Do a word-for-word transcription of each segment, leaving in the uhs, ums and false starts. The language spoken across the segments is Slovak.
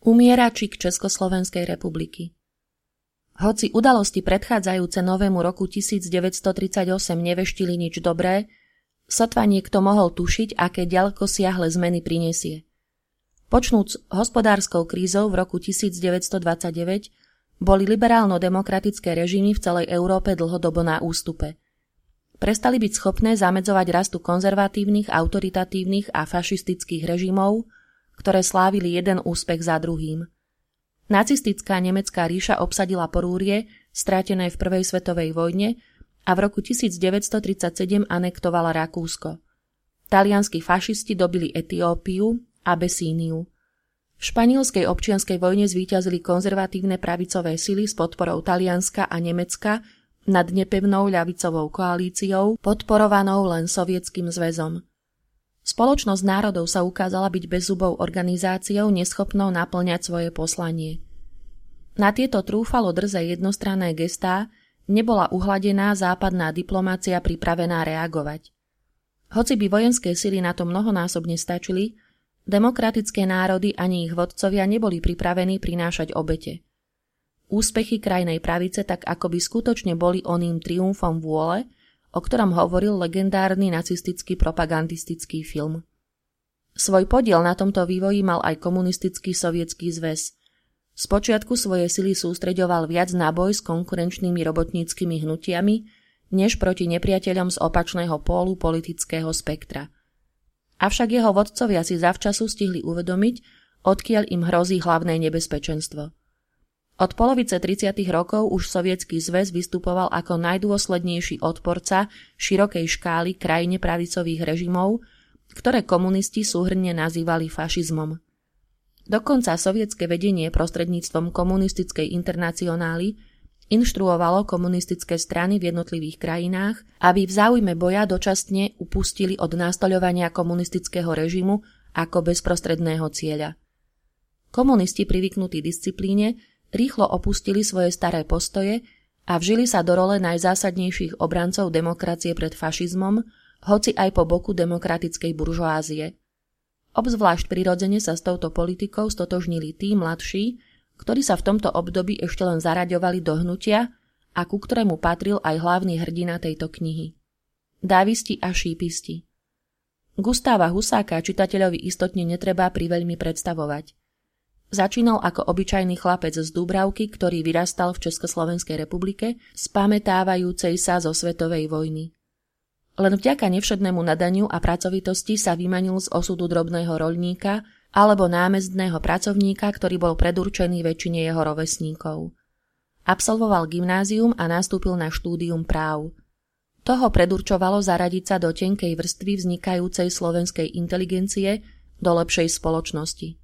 Umieračik Československej republiky. Hoci udalosti predchádzajúce novému roku tisícdeväťstotridsaťosem neveštili nič dobré, sotva niekto mohol tušiť, aké ďalekosiahle zmeny prinesie. Počnúc hospodárskou krízou v roku tisícdeväťstodvadsaťdeväť boli liberálno-demokratické režimy v celej Európe dlhodobo na ústupe. Prestali byť schopné zamedzovať rastu konzervatívnych, autoritatívnych a fašistických režimov, ktoré slávili jeden úspech za druhým. Nacistická nemecká ríša obsadila Porúrie, strátené v prvej svetovej vojne, a v roku tisícdeväťstotridsaťsedem anektovala Rakúsko. Talianski fašisti dobili Etiópiu a Abesíniu. V španielskej občianskej vojne zvíťazili konzervatívne pravicové sily s podporou Talianska a Nemecka nad nepevnou ľavicovou koalíciou, podporovanou len Sovietským zväzom. Spoločnosť národov sa ukázala byť bezzubou organizáciou, neschopnou naplňať svoje poslanie. Na tieto trúfalo drze jednostranné gestá nebola uhladená západná diplomácia pripravená reagovať. Hoci by vojenské sily na to mnohonásobne stačili, demokratické národy ani ich vodcovia neboli pripravení prinášať obete. Úspechy krajnej pravice tak akoby skutočne boli oným triumfom vôle, o ktorom hovoril legendárny nacistický propagandistický film. Svoj podiel na tomto vývoji mal aj komunistický sovietský zväz. Spočiatku svoje sily sústreďoval viac na boj s konkurenčnými robotníckymi hnutiami, než proti nepriateľom z opačného pólu politického spektra. Avšak jeho vodcovia si zavčasu stihli uvedomiť, odkiaľ im hrozí hlavné nebezpečenstvo. Od polovice tridsiatych rokov už Sovietsky zväz vystupoval ako najdôslednejší odporca širokej škály krajne pravicových režimov, ktoré komunisti súhrnne nazývali fašizmom. Dokonca sovietske vedenie prostredníctvom komunistickej internacionály inštruovalo komunistické strany v jednotlivých krajinách, aby v záujme boja dočasne upustili od nastoľovania komunistického režimu ako bezprostredného cieľa. Komunisti privyknutí disciplíne rýchlo opustili svoje staré postoje a vžili sa do role najzásadnejších obrancov demokracie pred fašizmom, hoci aj po boku demokratickej buržoázie. Obzvlášť prirodzene sa s touto politikou stotožnili tí mladší, ktorí sa v tomto období ešte len zaraďovali do hnutia a ku ktorému patril aj hlavný hrdina tejto knihy. Dávisti a šípisti. Gustáva Husáka čitateľovi istotne netreba priveľmi predstavovať. Začínal ako obyčajný chlapec z Dúbravky, ktorý vyrastal v Československej republike, spamätávajúcej sa zo svetovej vojny. Len vďaka nevšednému nadaniu a pracovitosti sa vymanil z osudu drobného roľníka alebo námestného pracovníka, ktorý bol predurčený väčšine jeho rovesníkov. Absolvoval gymnázium a nastúpil na štúdium práv. Toho predurčovalo zaradiť sa do tenkej vrstvy vznikajúcej slovenskej inteligencie do lepšej spoločnosti.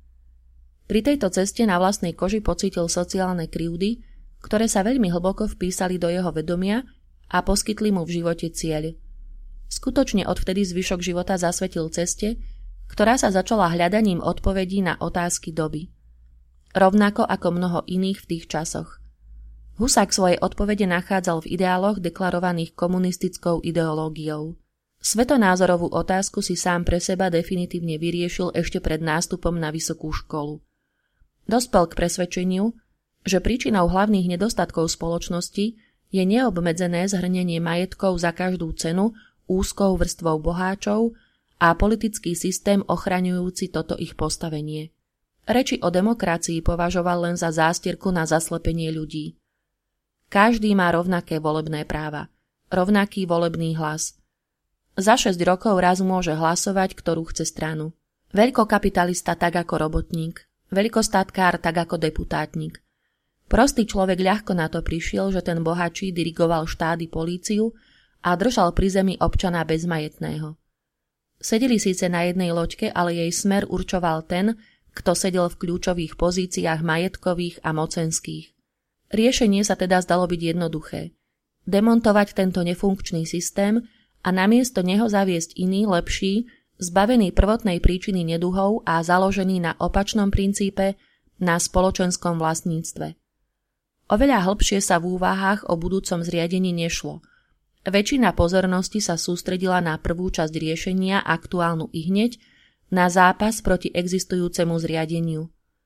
Pri tejto ceste na vlastnej koži pocítil sociálne krivdy, ktoré sa veľmi hlboko vpísali do jeho vedomia a poskytli mu v živote cieľ. Skutočne odvtedy zvyšok života zasvetil ceste, ktorá sa začala hľadaním odpovedí na otázky doby. Rovnako ako mnoho iných v tých časoch. Husák svoje odpovede nachádzal v ideáloch deklarovaných komunistickou ideológiou. Svetonázorovú otázku si sám pre seba definitívne vyriešil ešte pred nástupom na vysokú školu. Dospel k presvedčeniu, že príčinou hlavných nedostatkov spoločnosti je neobmedzené zhrnenie majetkov za každú cenu úzkou vrstvou boháčov a politický systém ochraňujúci toto ich postavenie. Reči o demokracii považoval len za zástierku na zaslepenie ľudí. Každý má rovnaké volebné práva, rovnaký volebný hlas. Za šesť rokov raz môže hlasovať, ktorú chce stranu. Veľkokapitalista tak ako robotník, veľkostatkár tak ako deputátnik. Prostý človek ľahko na to prišiel, že ten bohatší dirigoval štády políciu a držal pri zemi občana bezmajetného. Sedeli síce na jednej loďke, ale jej smer určoval ten, kto sedel v kľúčových pozíciách majetkových a mocenských. Riešenie sa teda zdalo byť jednoduché. Demontovať tento nefunkčný systém a namiesto neho zaviesť iný, lepší, zbavený prvotnej príčiny neduhov a založený na opačnom princípe, na spoločenskom vlastníctve. Oveľa hlbšie sa v úvahách o budúcom zriadení nešlo. Väčšina pozornosti sa sústredila na prvú časť riešenia, aktuálnu ihneď, na zápas proti existujúcemu zriadeniu.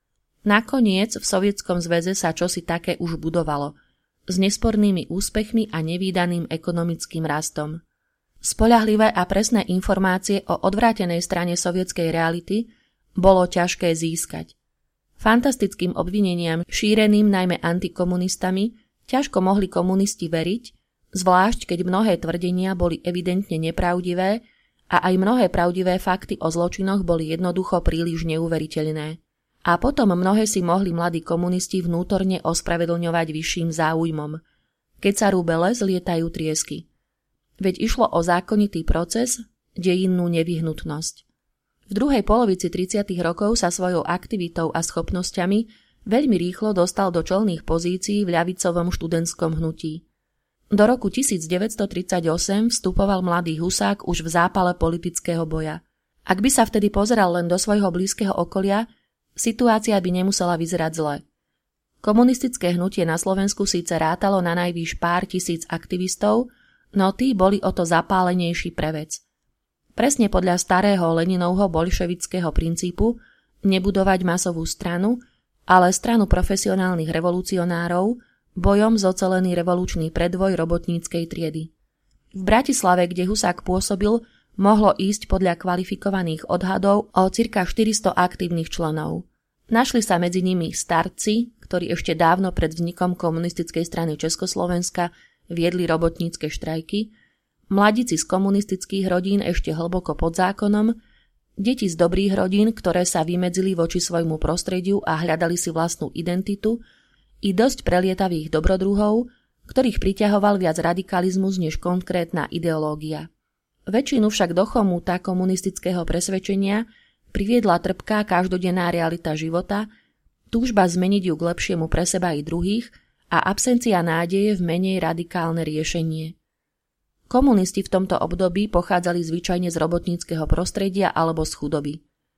Nakoniec v Sovietskom zväze sa čosi také už budovalo, s nespornými úspechmi a nevídaným ekonomickým rastom. Spoľahlivé a presné informácie o odvrátenej strane sovietskej reality bolo ťažké získať. Fantastickým obvineniam šíreným najmä antikomunistami ťažko mohli komunisti veriť, zvlášť keď mnohé tvrdenia boli evidentne nepravdivé a aj mnohé pravdivé fakty o zločinoch boli jednoducho príliš neuveriteľné. A potom mnohé si mohli mladí komunisti vnútorne ospravedlňovať vyšším záujmom. Keď sa rúbe les, lietajú triesky. Veď išlo o zákonitý proces, dejinnú nevyhnutnosť. V druhej polovici tridsiatych rokov sa svojou aktivitou a schopnosťami veľmi rýchlo dostal do čelných pozícií v ľavicovom študentskom hnutí. Do roku devätnásťtridsaťosem vstupoval mladý Husák už v zápale politického boja. Ak by sa vtedy pozeral len do svojho blízkeho okolia, situácia by nemusela vyzerať zle. Komunistické hnutie na Slovensku síce rátalo na najvýš pár tisíc aktivistov, no tí boli o to zapálenejší pre vec. Presne podľa starého Leninovho bolševického princípu nebudovať masovú stranu, ale stranu profesionálnych revolucionárov, bojom zocelený revolučný predvoj robotníckej triedy. V Bratislave, kde Husák pôsobil, mohlo ísť podľa kvalifikovaných odhadov o cirka štyristo aktívnych členov. Našli sa medzi nimi starci, ktorí ešte dávno pred vznikom komunistickej strany Československa viedli robotnícke štrajky, mladíci z komunistických rodín ešte hlboko pod zákonom, deti z dobrých rodín, ktoré sa vymedzili voči svojmu prostrediu a hľadali si vlastnú identitu, i dosť prelietavých dobrodruhov, ktorých priťahoval viac radikalizmus než konkrétna ideológia. Väčšinu však do chomúta komunistického presvedčenia priviedla trpká každodenná realita života, túžba zmeniť ju k lepšiemu pre seba i druhých a absencia nádeje v menej radikálne riešenie. Komunisti v tomto období pochádzali zvyčajne z robotníckeho prostredia alebo z chudoby.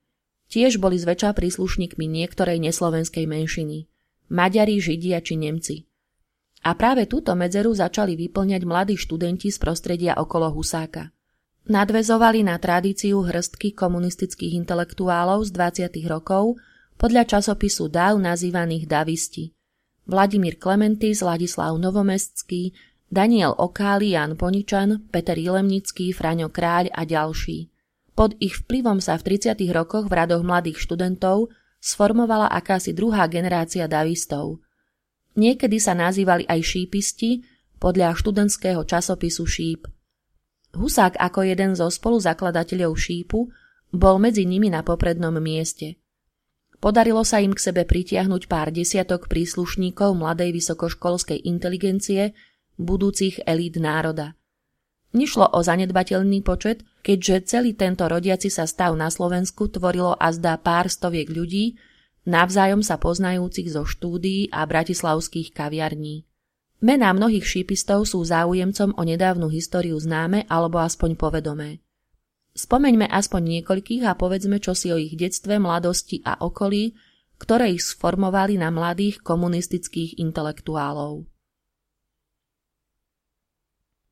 Tiež boli zväčša príslušníkmi niektorej neslovenskej menšiny, Maďari, Židia či Nemci. A práve túto medzeru začali vyplňať mladí študenti z prostredia okolo Husáka. Nadväzovali na tradíciu hrstky komunistických intelektuálov z dvadsiatych rokov podľa časopisu Dáv nazývaných davisti. Vladimír Klementis, Ladislav Novomestský, Daniel Okály, Jan Poničan, Peter Jilemnický, Fraňo Kráľ a ďalší. Pod ich vplyvom sa v tridsiatych rokoch v radoch mladých študentov sformovala akási druhá generácia davistov. Niekedy sa nazývali aj šípisti podľa študentského časopisu Šíp. Husák ako jeden zo spoluzakladateľov Šípu bol medzi nimi na poprednom mieste. Podarilo sa im k sebe pritiahnuť pár desiatok príslušníkov mladej vysokoškolskej inteligencie, budúcich elít národa. Nešlo o zanedbateľný počet, keďže celý tento rodiaci sa stav na Slovensku tvorilo azda pár stoviek ľudí, navzájom sa poznajúcich zo štúdií a bratislavských kaviarní. Mená mnohých šípistov sú záujemcom o nedávnu históriu známe alebo aspoň povedomé. Spomeňme aspoň niekoľkých a povedzme čosi o ich detstve, mladosti a okolí, ktoré ich sformovali na mladých komunistických intelektuálov.